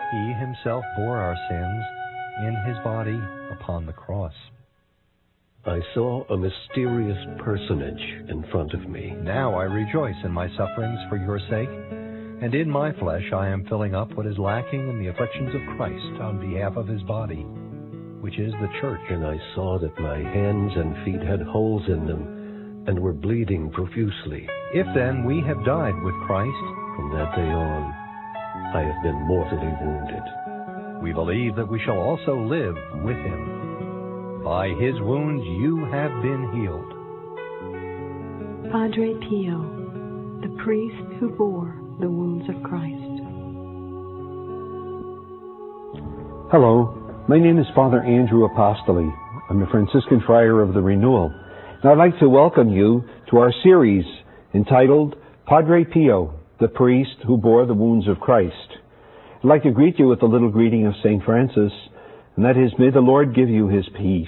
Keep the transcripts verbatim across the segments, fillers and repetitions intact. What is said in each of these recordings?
He himself bore our sins in his body upon the cross. I saw a mysterious personage in front of me. Now I rejoice in my sufferings for your sake, and in my flesh I am filling up what is lacking in the afflictions of Christ on behalf of his body, which is the church. And I saw that my hands and feet had holes in them and were bleeding profusely. If then we have died with Christ, from that day on I have been mortally wounded. We believe that we shall also live with him. By his wounds you have been healed. Padre Pio, the priest who bore the wounds of Christ. Hello, my name is Father Andrew Apostoli. I'm a Franciscan Friar of the Renewal. And I'd like to welcome you to our series entitled Padre Pio, the priest who bore the wounds of Christ. I'd like to greet you with a little greeting of Saint Francis, and that is, may the Lord give you his peace.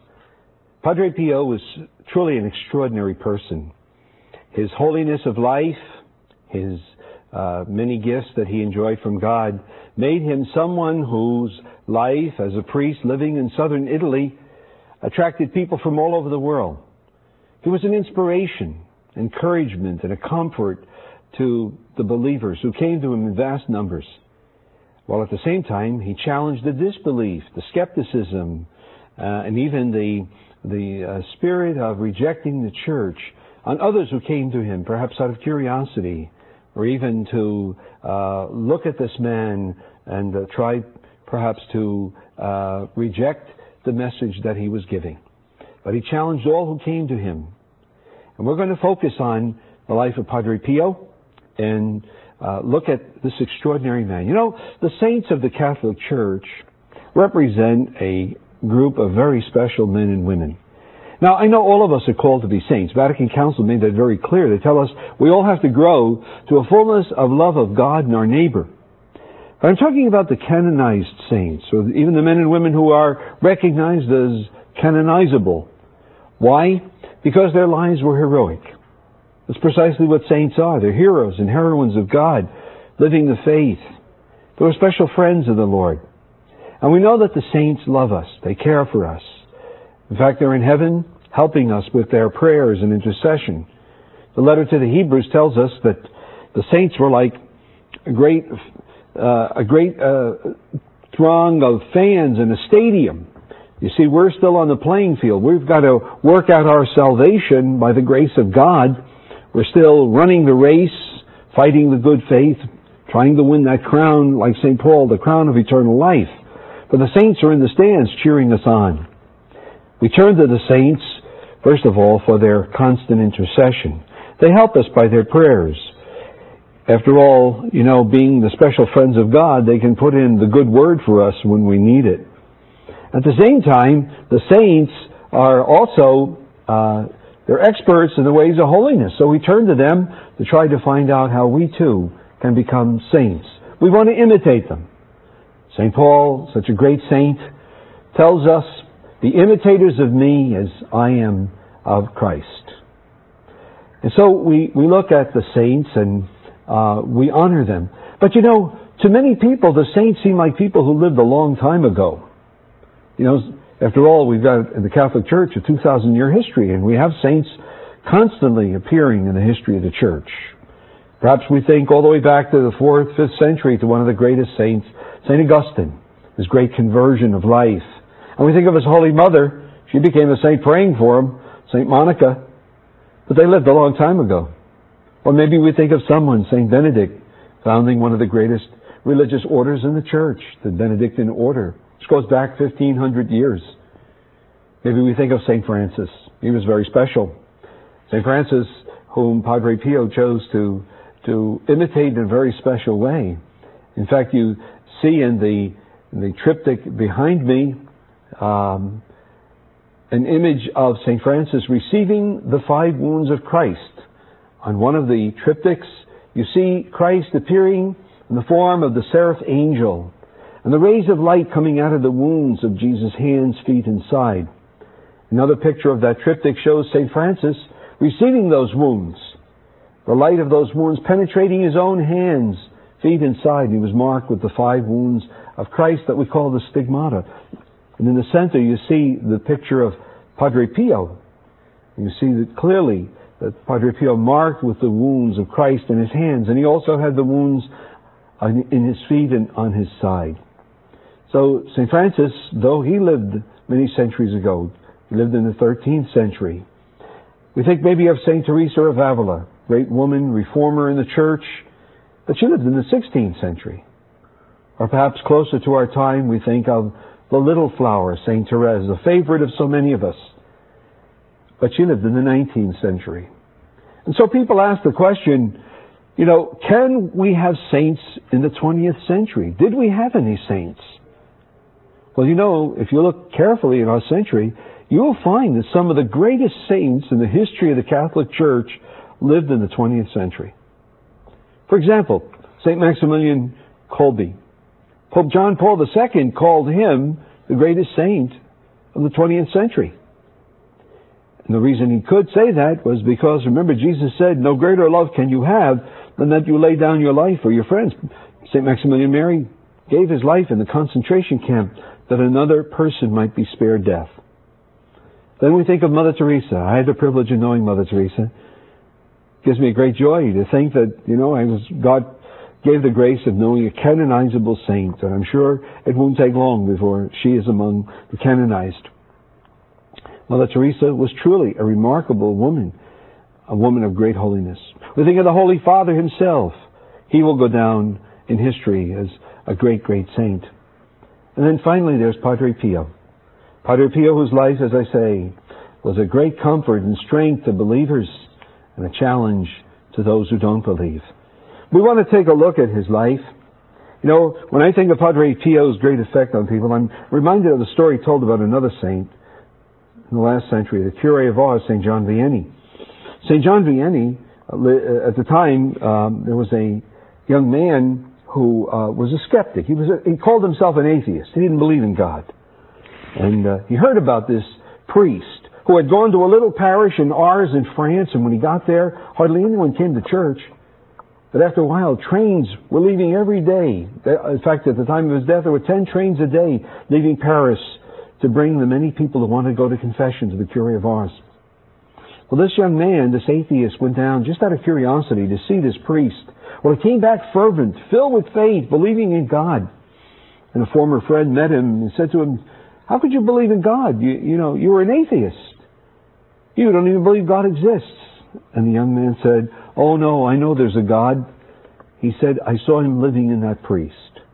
Padre Pio was truly an extraordinary person. His holiness of life, his uh, many gifts that he enjoyed from God, made him someone whose life as a priest living in southern Italy attracted people from all over the world. He was an inspiration, encouragement, and a comfort to the believers who came to him in vast numbers. While at the same time, he challenged the disbelief, the skepticism, uh, and even the the uh, spirit of rejecting the church on others who came to him, perhaps out of curiosity, or even to uh, look at this man and uh, try perhaps to uh, reject the message that he was giving. But he challenged all who came to him. And we're going to focus on the life of Padre Pio and uh, look at this extraordinary man. You know, the saints of the Catholic Church represent a group of very special men and women. Now, I know all of us are called to be saints. Vatican Council made that very clear. They tell us we all have to grow to a fullness of love of God and our neighbor. But I'm talking about the canonized saints, or even the men and women who are recognized as canonizable. Why? Because their lives were heroic. That's precisely what saints are. They're heroes and heroines of God, living the faith. They were special friends of the Lord. And we know that the saints love us. They care for us. In fact, they're in heaven helping us with their prayers and intercession. The letter to the Hebrews tells us that the saints were like a great, uh, a great uh, throng of fans in a stadium. You see, we're still on the playing field. We've got to work out our salvation by the grace of God. We're still running the race, fighting the good faith, trying to win that crown, like Saint Paul, the crown of eternal life. But the saints are in the stands cheering us on. We turn to the saints, first of all, for their constant intercession. They help us by their prayers. After all, you know, being the special friends of God, they can put in the good word for us when we need it. At the same time, the saints are also, uh, they're experts in the ways of holiness. So we turn to them to try to find out how we too can become saints. We want to imitate them. Saint Paul, such a great saint, tells us, "Be imitators of me as I am of Christ." And so we, we look at the saints and uh, we honor them. But you know, to many people, the saints seem like people who lived a long time ago. You know, after all, we've got in the Catholic Church a two thousand year history, and we have saints constantly appearing in the history of the Church. Perhaps we think all the way back to the fourth, fifth century to one of the greatest saints, Saint Augustine, his great conversion of life. And we think of his Holy Mother. She became a saint praying for him, Saint Monica. But they lived a long time ago. Or maybe we think of someone, Saint Benedict, founding one of the greatest religious orders in the Church, the Benedictine order, which goes back fifteen hundred years. Maybe we think of Saint Francis. He was very special. Saint Francis, whom Padre Pio chose to, to imitate in a very special way. In fact, you see in the, in the triptych behind me um, an image of Saint Francis receiving the five wounds of Christ. On one of the triptychs, you see Christ appearing in the form of the seraph angel, and the rays of light coming out of the wounds of Jesus' hands, feet, and side. Another picture of that triptych shows Saint Francis receiving those wounds, the light of those wounds penetrating his own hands, feet and side. He was marked with the five wounds of Christ that we call the stigmata. And in the center you see the picture of Padre Pio. You see that clearly that Padre Pio marked with the wounds of Christ in his hands, and he also had the wounds in his feet and on his side. So Saint Francis, though he lived many centuries ago, he lived in the thirteenth century. We think maybe of Saint Teresa of Avila, great woman, reformer in the church, but she lived in the sixteenth century. Or perhaps closer to our time, we think of the little flower, Saint Therese, a favorite of so many of us. But she lived in the nineteenth century. And so people ask the question, you know, can we have saints in the twentieth century? Did we have any saints? Well, you know, if you look carefully in our century, you will find that some of the greatest saints in the history of the Catholic Church lived in the twentieth century. For example, Saint Maximilian Kolbe. Pope John Paul the Second called him the greatest saint of the twentieth century. And the reason he could say that was because, remember, Jesus said, no greater love can you have than that you lay down your life for your friends. Saint Maximilian Mary gave his life in the concentration camp that another person might be spared death. Then we think of Mother Teresa. I had the privilege of knowing Mother Teresa. It gives me a great joy to think that, you know, I was, God gave the grace of knowing a canonizable saint, and I'm sure it won't take long before she is among the canonized. Mother Teresa was truly a remarkable woman, a woman of great holiness. We think of the Holy Father himself. He will go down in history as a great, great saint. And then finally there's Padre Pio. Padre Pio, whose life, as I say, was a great comfort and strength to believers and a challenge to those who don't believe. We want to take a look at his life. You know, when I think of Padre Pio's great effect on people, I'm reminded of the story told about another saint in the last century, the Cure of Ars, Saint John Vianney. Saint John Vianney, at the time, um, there was a young man who uh, was a skeptic. He was a, he called himself an atheist. He didn't believe in God. And uh, he heard about this priest who had gone to a little parish in Ars in France, and when he got there, hardly anyone came to church. But after a while, trains were leaving every day. In fact, at the time of his death, there were ten trains a day leaving Paris to bring the many people who wanted to go to confession to the Cure of Ars. Well, this young man, this atheist, went down just out of curiosity to see this priest. Well, he came back fervent, filled with faith, believing in God. And a former friend met him and said to him, how could you believe in God? You, you know, you were an atheist. You don't even believe God exists. And the young man said, oh no, I know there's a God. He said, I saw him living in that priest.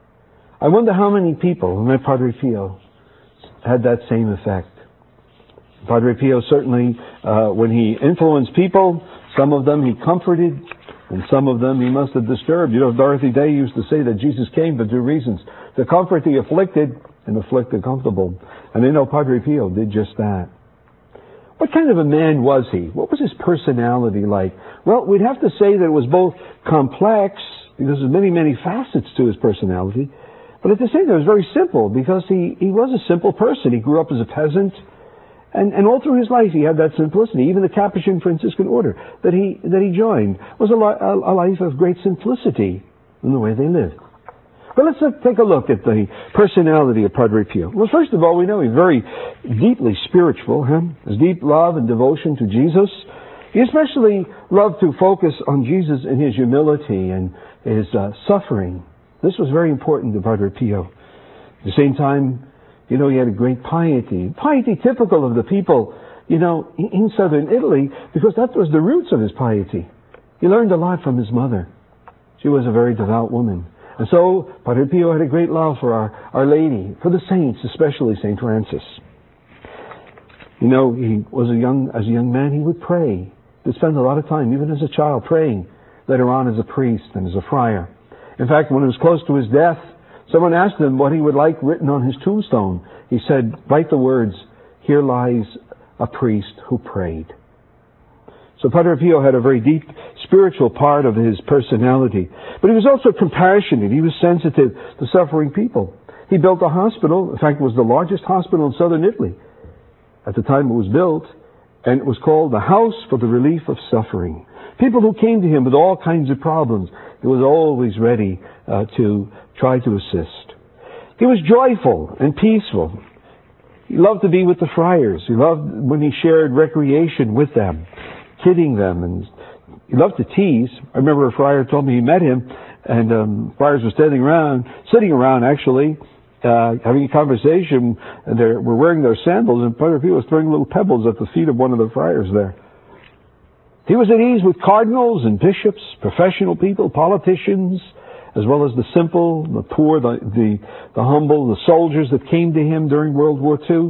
I wonder how many people who met Padre Pio had that same effect. Padre Pio certainly, uh, when he influenced people, some of them he comforted, and some of them he must have disturbed. You know, Dorothy Day used to say that Jesus came for two reasons: to comfort the afflicted and afflict the comfortable. And I know Padre Pio did just that. What kind of a man was he? What was his personality like? Well, we'd have to say that it was both complex, because there's many, many facets to his personality, but at the same time it was very simple, because he, he was a simple person. He grew up as a peasant, and, and all through his life he had that simplicity. Even the Capuchin Franciscan order that he, that he joined was a, li- a life of great simplicity in the way they lived. But let's take a look at the personality of Padre Pio. Well, first of all, we know he's very deeply spiritual. Huh? His deep love and devotion to Jesus. He especially loved to focus on Jesus in his humility and his uh, suffering. This was very important to Padre Pio. At the same time, you know, he had a great piety. Piety typical of the people, you know, in southern Italy, because that was the roots of his piety. He learned a lot from his mother. She was a very devout woman. And so, Padre Pio had a great love for our, our Lady, for the saints, especially Saint Francis. You know, he was a young, as a young man, he would pray. He would spend a lot of time, even as a child, praying. Later on as a priest and as a friar. In fact, when it was close to his death, someone asked him what he would like written on his tombstone. He said, write the words, here lies a priest who prayed. So Padre Pio had a very deep spiritual part of his personality. But he was also compassionate. He was sensitive to suffering people. He built a hospital. In fact, it was the largest hospital in southern Italy at the time it was built. And it was called the House for the Relief of Suffering. People who came to him with all kinds of problems, he was always ready uh, to try to assist. He was joyful and peaceful. He loved to be with the friars. He loved when he shared recreation with them, kidding them, and he loved to tease. I remember a friar told me he met him, and um, friars were standing around, sitting around actually, uh, having a conversation, and they were wearing their sandals, and Padre Pio was throwing little pebbles at the feet of one of the friars there. He was at ease with cardinals and bishops, professional people, politicians, as well as the simple, the poor, the, the, the humble, the soldiers that came to him during World War Two.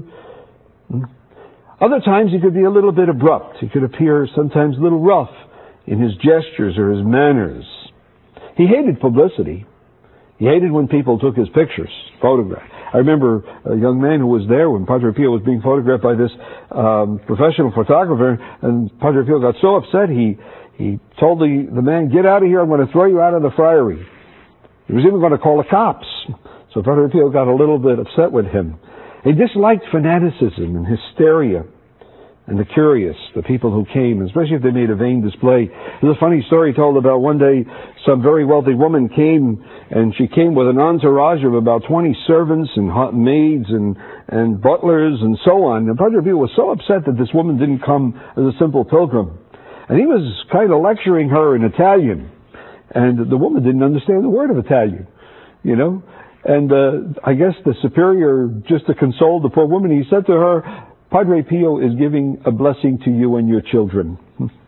Other times he could be a little bit abrupt. He could appear sometimes a little rough in his gestures or his manners. He hated publicity. He hated when people took his pictures, photographs. I remember a young man who was there when Padre Pio was being photographed by this um, professional photographer, and Padre Pio got so upset he he told the, the man, "Get out of here, I'm going to throw you out of the friary." He was even going to call the cops. So Padre Pio got a little bit upset with him. He disliked fanaticism and hysteria and the curious, the people who came, especially if they made a vain display. There's a funny story told about one day some very wealthy woman came, and she came with an entourage of about twenty servants and hot maids and, and butlers and so on. And Padre Pio was so upset that this woman didn't come as a simple pilgrim. And he was kind of lecturing her in Italian. And the woman didn't understand the word of Italian, you know. And uh, I guess the superior, just to console the poor woman, he said to her, "Padre Pio is giving a blessing to you and your children."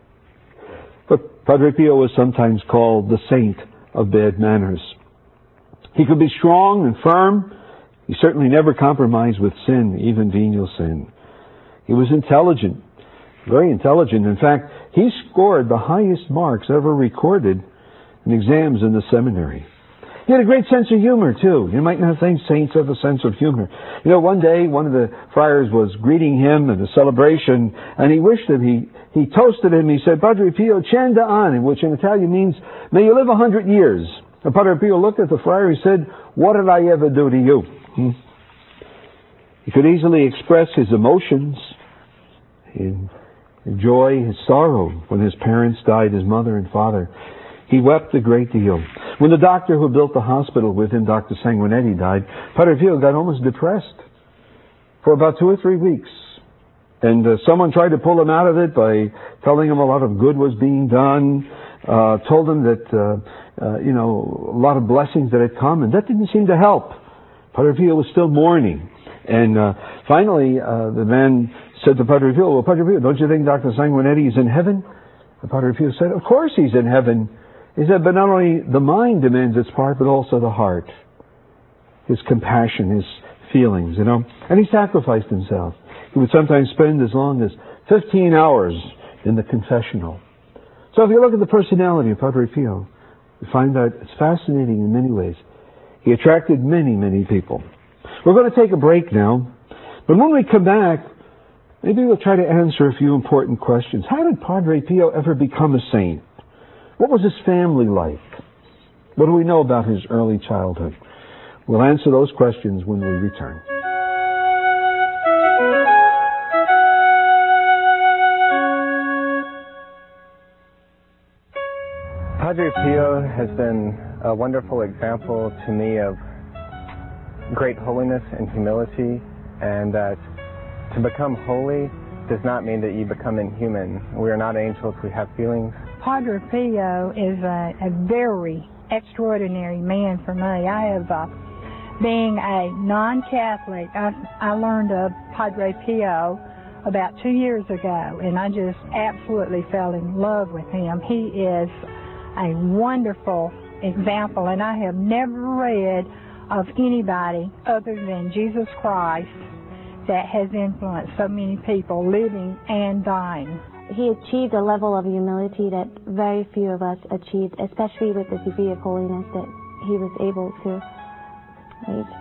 But Padre Pio was sometimes called the saint of bad manners. He could be strong and firm. He certainly never compromised with sin, even venial sin. He was intelligent, very intelligent. In fact, he scored the highest marks ever recorded in exams in the seminary. He had a great sense of humor, too. You might not think saints have a sense of humor. You know, one day, one of the friars was greeting him at a celebration, and he wished him, he, he toasted him, he said, "Padre Pio, cento anni," which in Italian means, "May you live a hundred years." And Padre Pio looked at the friar, he said, "What did I ever do to you?" Hmm? He could easily express his emotions, his joy, his sorrow when his parents died, his mother and father. He wept a great deal. When the doctor who built the hospital with him, Doctor Sanguinetti, died, Padre Pio got almost depressed for about two or three weeks. And uh, someone tried to pull him out of it by telling him a lot of good was being done, uh, told him that, uh, uh, you know, a lot of blessings that had come, and that didn't seem to help. Padre Pio was still mourning. And uh, finally, uh, the man said to Padre Pio, "Well, Padre Pio, don't you think Doctor Sanguinetti is in heaven?" And Padre Pio said, "Of course he's in heaven." He said, "But not only the mind demands its part, but also the heart. His compassion, his feelings, you know." And he sacrificed himself. He would sometimes spend as long as fifteen hours in the confessional. So if you look at the personality of Padre Pio, you find that it's fascinating in many ways. He attracted many, many people. We're going to take a break now. But when we come back, maybe we'll try to answer a few important questions. How did Padre Pio ever become a saint? What was his family like? What do we know about his early childhood? We'll answer those questions when we return. Padre Pio has been a wonderful example to me of great holiness and humility, and that to become holy does not mean that you become inhuman. We are not angels, we have feelings. Padre Pio is a, a very extraordinary man for me. I have, uh, being a non-Catholic, I, I learned of Padre Pio about two years ago, and I just absolutely fell in love with him. He is a wonderful example, and I have never read of anybody other than Jesus Christ that has influenced so many people living and dying. He achieved a level of humility that very few of us achieved, especially with the degree of holiness that he was able to reach.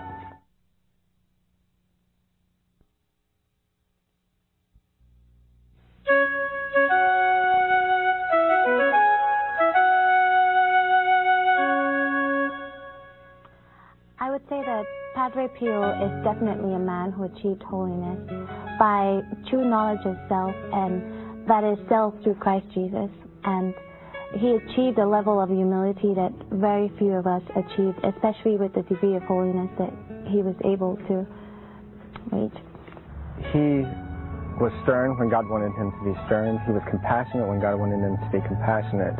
I would say that Padre Pio is definitely a man who achieved holiness by true knowledge of self, and that is self through Christ Jesus. And he achieved a level of humility that very few of us achieved, especially with the degree of holiness that he was able to reach. He was stern when God wanted him to be stern. He was compassionate when God wanted him to be compassionate.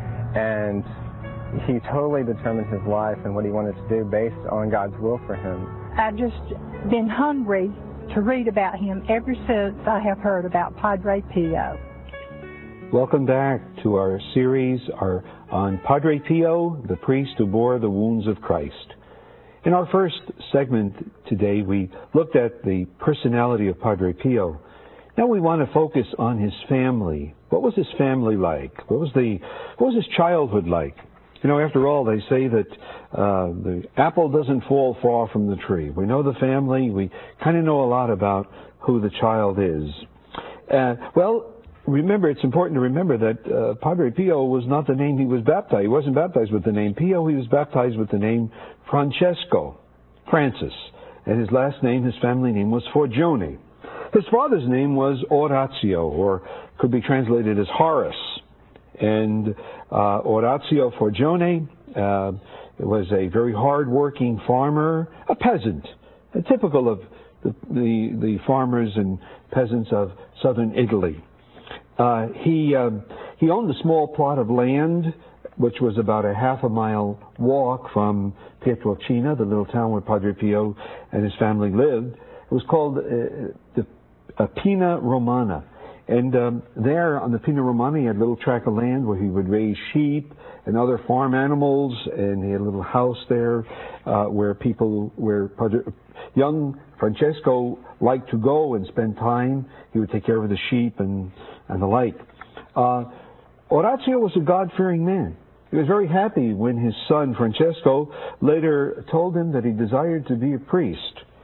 And he totally determined his life and what he wanted to do based on God's will for him. I've just been hungry to read about him ever since I have heard about Padre Pio. Welcome back to our series our, on Padre Pio, the priest who bore the wounds of Christ. In our first segment today, we looked at the personality of Padre Pio. Now we want to focus on his family. What was his family like? What was the what was his childhood like? You know, after all, they say that uh, the apple doesn't fall far from the tree. We know the family. We kind of know a lot about who the child is. Uh, well, remember, it's important to remember that uh, Padre Pio was not the name he was baptized. He wasn't baptized with the name Pio. He was baptized with the name Francesco, Francis. And his last name, his family name, was Forgione. His father's name was Orazio, or could be translated as Horace. And uh, Orazio Forgione uh, was a very hard-working farmer, a peasant, a typical of the, the, the farmers and peasants of southern Italy. Uh, he uh, he owned a small plot of land, which was about a half a mile walk from Pietrelcina, the little town where Padre Pio and his family lived. It was called uh, the uh, Pina Romana. And um, there on the Pina Romana, he had a little tract of land where he would raise sheep and other farm animals, and he had a little house there uh, where people, where Padre, young Francesco liked to go and spend time. He would take care of the sheep and, and the like. Uh, Orazio was a God-fearing man. He was very happy when his son Francesco later told him that he desired to be a priest.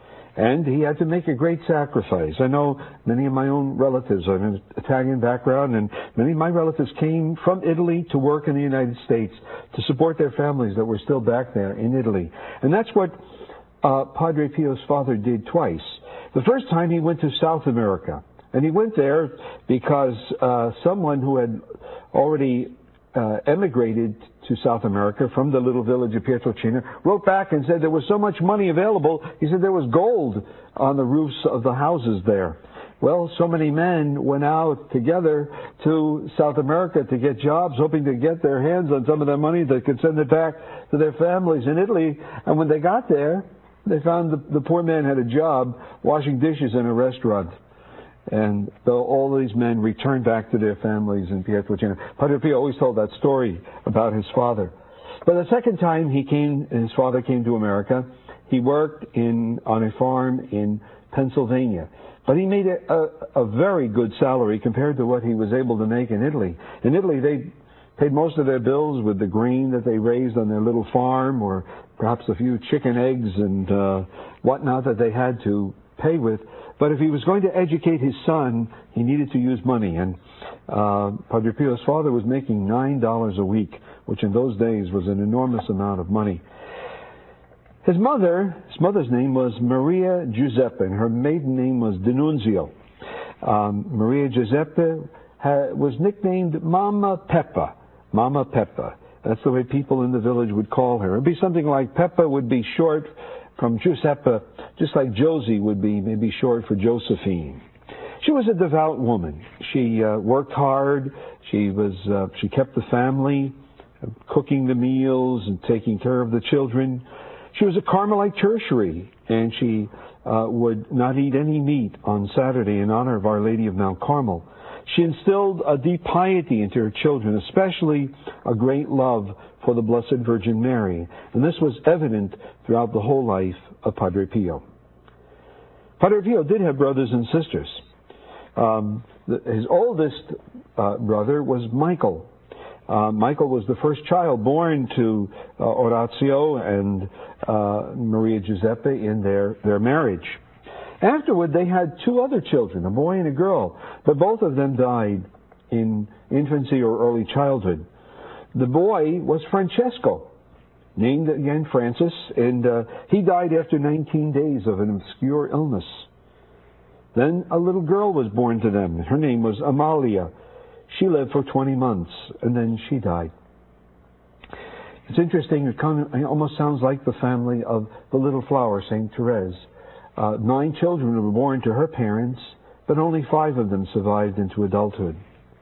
And he had to make a great sacrifice. I know many of my own relatives are an Italian background, and many of my relatives came from Italy to work in the United States to support their families that were still back there in Italy. And that's what uh, Padre Pio's father did twice. The first time he went to South America, and he went there because uh, someone who had already uh, emigrated to South America from the little village of Pietrelcina wrote back and said there was so much money available. He said there was gold on the roofs of the houses there. Well, so many men went out together to South America to get jobs, hoping to get their hands on some of that money that could send it back to their families in Italy. And when they got there, they found the, the poor man had a job washing dishes in a restaurant. And though all these men returned back to their families in Pietrelcina, Padre Pio always told that story about his father. But the second time he came, his father came to America, he worked in on a farm in Pennsylvania. But he made a, a, a very good salary compared to what he was able to make in Italy. In Italy, they paid most of their bills with the grain that they raised on their little farm, or perhaps a few chicken eggs and uh, whatnot that they had to pay with. But if he was going to educate his son, he needed to use money. And uh, Padre Pio's father was making nine dollars a week, which in those days was an enormous amount of money. His mother, his mother's name was Maria Giuseppe, and her maiden name was D'Annunzio. Um, Maria Giuseppe ha, was nicknamed Mama Peppa. Mama Peppa. That's the way people in the village would call her. It would be something like Peppa would be short from Giuseppe, just like Josie would be maybe short for Josephine. She was a devout woman. She uh, worked hard. She was uh, she kept the family, uh, cooking the meals and taking care of the children. She was a Carmelite tertiary, and she uh, would not eat any meat on Saturday in honor of Our Lady of Mount Carmel. She instilled a deep piety into her children, especially a great love for the Blessed Virgin Mary. And this was evident throughout the whole life of Padre Pio. Padre Pio did have brothers and sisters. Um, the, his oldest uh, brother was Michael. Uh, Michael was the first child born to uh, Orazio and uh, Maria Giuseppe in their, their marriage. Afterward, they had two other children, a boy and a girl, but both of them died in infancy or early childhood. The boy was Francesco, named again Francis, and uh, he died after nineteen days of an obscure illness. Then a little girl was born to them. Her name was Amalia. She lived for twenty months, and then she died. It's interesting, it, kind of, it almost sounds like the family of the Little Flower, Saint Therese. Uh, nine children were born to her parents, but only five of them survived into adulthood.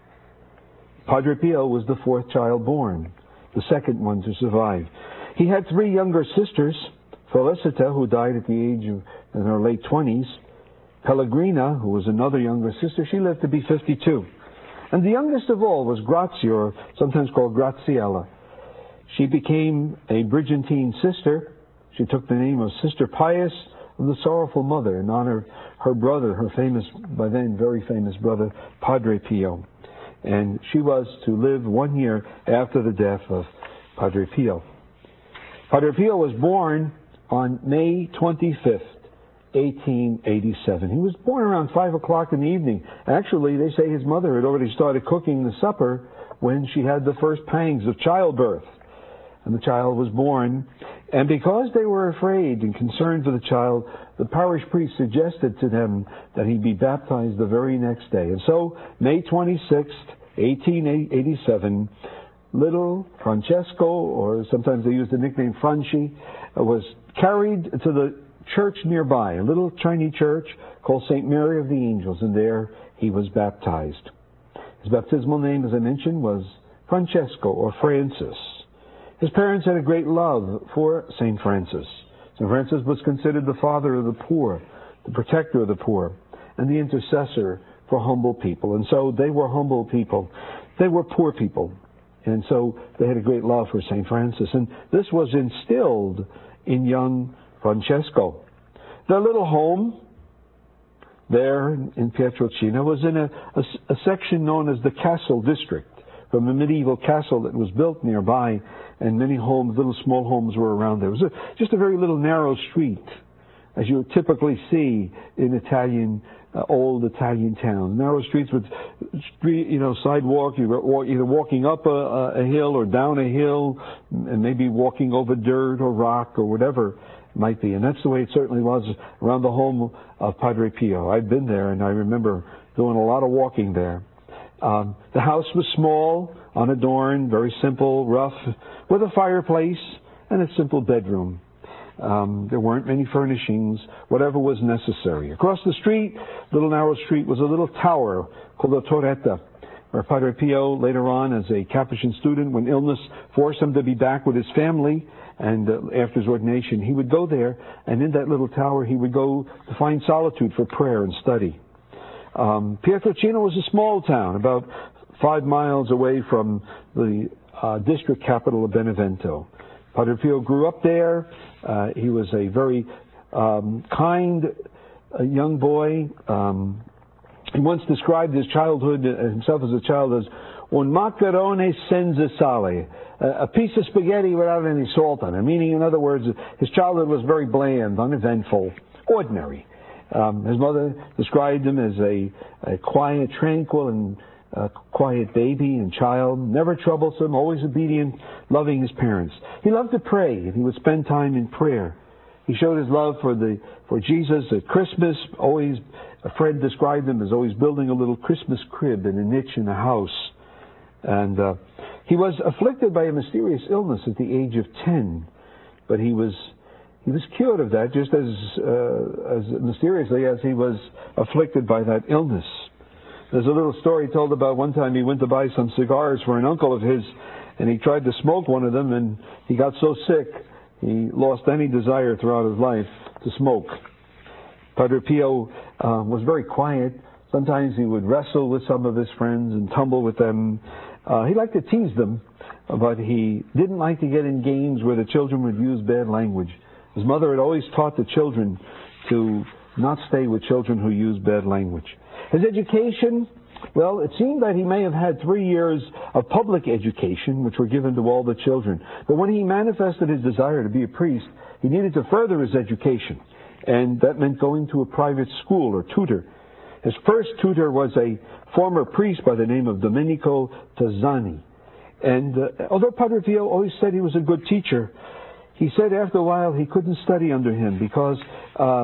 Padre Pio was the fourth child born, the second one to survive. He had three younger sisters, Felicita, who died at the age of in her late twenties, Pellegrina, who was another younger sister, she lived to be fifty-two. And the youngest of all was Grazia, or sometimes called Graziella. She became a Brigittine sister. She took the name of Sister Pius of the Sorrowful Mother in honor of her brother, her famous, by then very famous brother, Padre Pio. And she was to live one year after the death of Padre Pio. Padre Pio was born on May twenty-fifth, eighteen eighty-seven. He was born around five o'clock in the evening. Actually, they say his mother had already started cooking the supper when she had the first pangs of childbirth. And the child was born. And because they were afraid and concerned for the child, the parish priest suggested to them that he be baptized the very next day. And so, May twenty-sixth, eighteen eighty-seven, little Francesco, or sometimes they use the nickname Franci, was carried to the church nearby, a little tiny church called Saint Mary of the Angels, and there he was baptized. His baptismal name, as I mentioned, was Francesco, or Francis. His parents had a great love for Saint Francis. Saint Francis was considered the father of the poor, the protector of the poor, and the intercessor for humble people. And so they were humble people. They were poor people. And so they had a great love for Saint Francis. And this was instilled in young Francesco. Their little home there in Pietrelcina was in a, a, a section known as the Castle District, from a medieval castle that was built nearby, and many homes, little small homes were around there. It was a, just a very little narrow street, as you would typically see in Italian, uh, old Italian towns. Narrow streets with, street, you know, sidewalk, you were either walking up a, a hill or down a hill, and maybe walking over dirt or rock or whatever it might be. And that's the way it certainly was around the home of Padre Pio. I've been there, and I remember doing a lot of walking there. Um, the house was small, unadorned, very simple, rough, with a fireplace and a simple bedroom. Um, there weren't many furnishings, whatever was necessary. Across the street, little narrow street, was a little tower called the Torretta, where Padre Pio, later on as a Capuchin student, when illness forced him to be back with his family, and uh, after his ordination, he would go there, and in that little tower he would go to find solitude for prayer and study. Um, Pietrelcina was a small town, about five miles away from the uh, district capital of Benevento. Padre Pio grew up there. Uh, he was a very um, kind uh, young boy. Um, he once described his childhood, uh, himself as a child, as un macarone senza sale, a piece of spaghetti without any salt on it. Meaning, in other words, his childhood was very bland, uneventful, ordinary. Um, his mother described him as a, a quiet, tranquil, and uh, quiet baby and child, never troublesome, always obedient, loving his parents. He loved to pray, and he would spend time in prayer. He showed his love for the for Jesus at Christmas. Always, a friend described him as always building a little Christmas crib in a niche in the house. And uh, he was afflicted by a mysterious illness at the age of ten, but he was He was cured of that just as uh, as mysteriously as he was afflicted by that illness. There's a little story told about one time he went to buy some cigars for an uncle of his, and he tried to smoke one of them, and he got so sick he lost any desire throughout his life to smoke. Padre Pio uh, was very quiet. Sometimes he would wrestle with some of his friends and tumble with them. Uh, he liked to tease them, but he didn't like to get in games where the children would use bad language. His mother had always taught the children to not stay with children who use bad language. His education, well, it seemed that he may have had three years of public education, which were given to all the children. But when he manifested his desire to be a priest, he needed to further his education. And that meant going to a private school or tutor. His first tutor was a former priest by the name of Domenico Tazzani. And uh, although Padre Pio always said he was a good teacher, he said after a while he couldn't study under him because um,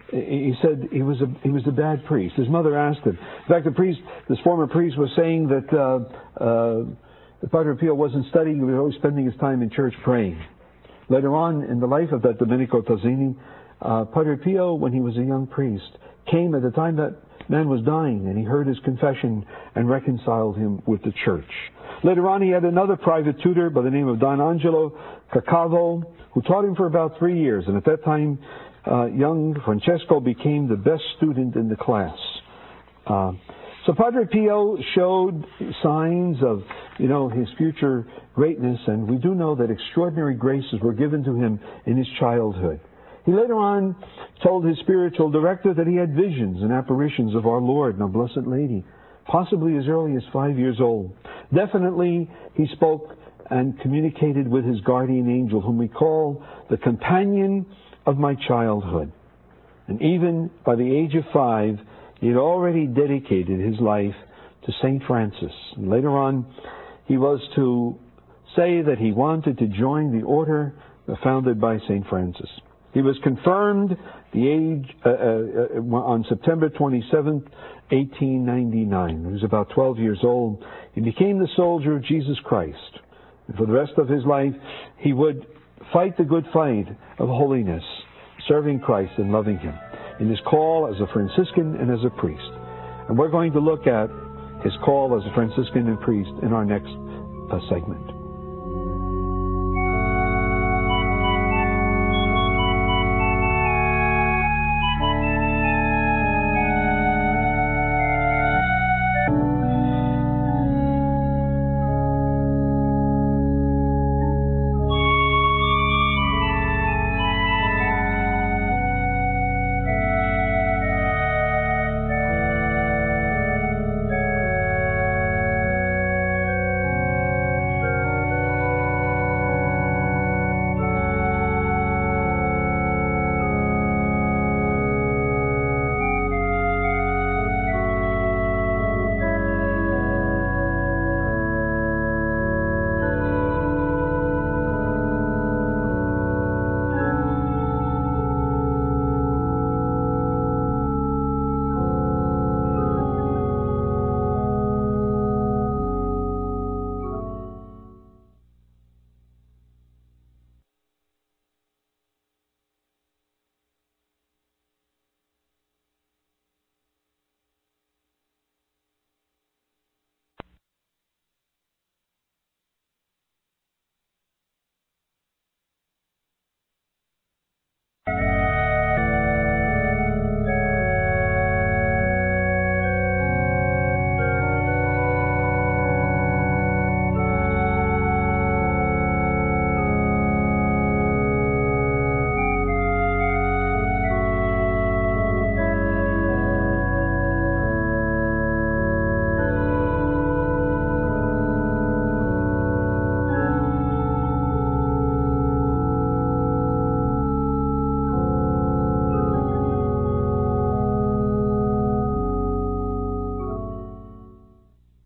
he said he was a he was a bad priest. His mother asked him. In fact, the priest, this former priest, was saying that uh, uh, Padre Pio wasn't studying; he was always spending his time in church praying. Later on in the life of that Domenico Tazzini, uh, Padre Pio, when he was a young priest, came at the time that man was dying, and he heard his confession and reconciled him with the church. Later on, he had another private tutor by the name of Don Angelo Caccavo, who taught him for about three years. And at that time, uh, young Francesco became the best student in the class. Uh, so Padre Pio showed signs of, you know, his future greatness, and we do know that extraordinary graces were given to him in his childhood. He later on told his spiritual director that he had visions and apparitions of our Lord and our Blessed Lady, possibly as early as five years old. Definitely, he spoke and communicated with his guardian angel, whom we call the companion of my childhood. And even by the age of five, he had already dedicated his life to Saint Francis. And later on, he was to say that he wanted to join the order founded by Saint Francis. He was confirmed the age uh, uh, on September twenty-seventh, eighteen ninety-nine. He was about twelve years old. He became the soldier of Jesus Christ. And for the rest of his life, he would fight the good fight of holiness, serving Christ and loving Him in his call as a Franciscan and as a priest. And we're going to look at his call as a Franciscan and priest in our next uh, segment.